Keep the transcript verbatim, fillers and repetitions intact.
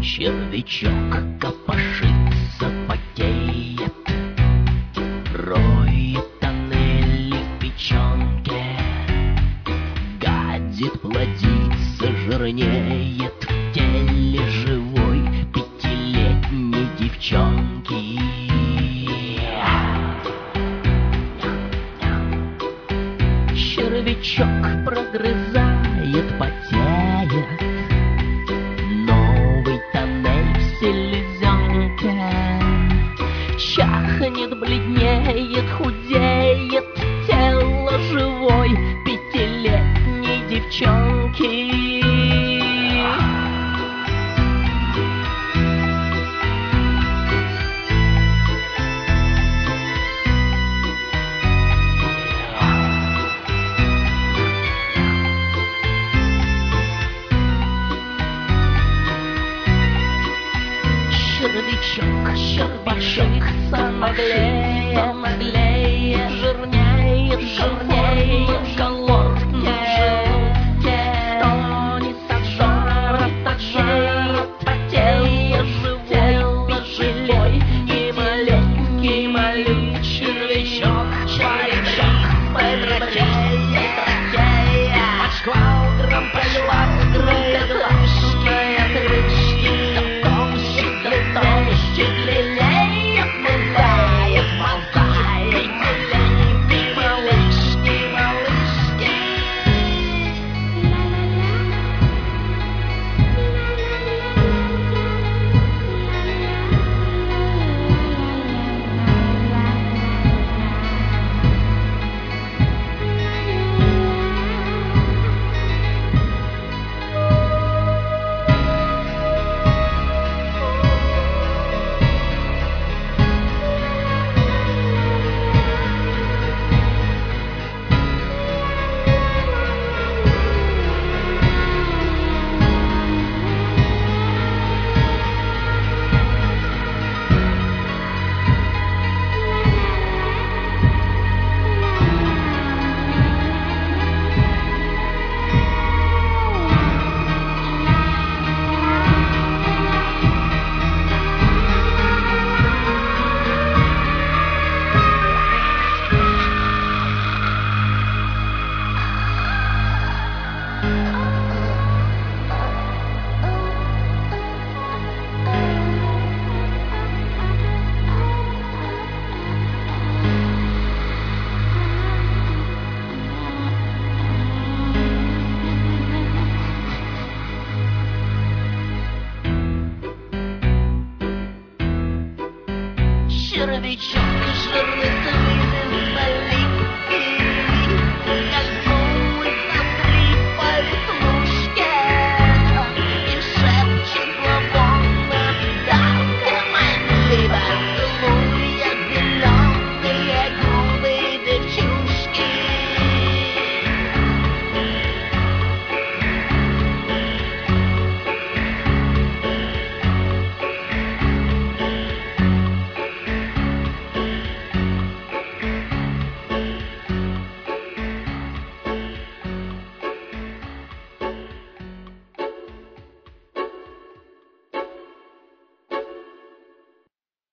Червячок копошится, потеет, роет тоннели в печенке, гадит, плодится, жирнеет в теле живой пятилетней девчонки. Червячок прогрызает, потеет, новый тоннель в селезенке. Чахнет, бледнеет, худеет тело живой пятилетней девчонки. Червячок, червячок, самоглеет, наглеет, жирнеет, жирнеет в колодке, стонет от жара, потеет, потеет живой, живой и маленький, маленький червячок, червячок, быстротеет, быстротеет, под шквалгром, под шквалгром, безлашная крышки, чуть длиннеет, мылает, ползает, маленькие малышки, малышки. Червячок, жирный